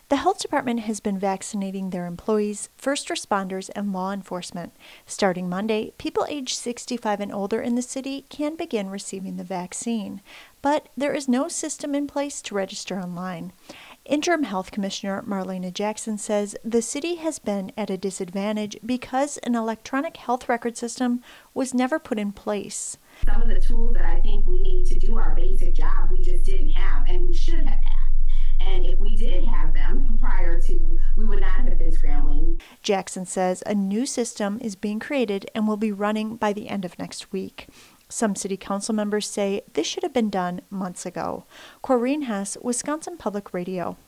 The health department has been vaccinating their employees, first responders, and law enforcement. Starting Monday, people aged 65 and older in the city can begin receiving the vaccine, but there is no system in place to register online. Interim Health Commissioner Marlena Jackson says the city has been at a disadvantage because an electronic health record system was never put in place. Some of the tools that I think we need to do our basic job, we just didn't have, and we should have had. And if we did have them prior to, we would not have been scrambling. Jackson says a new system is being created and will be running by the end of next week. Some city council members say this should have been done months ago. Corrine Hess, Wisconsin Public Radio.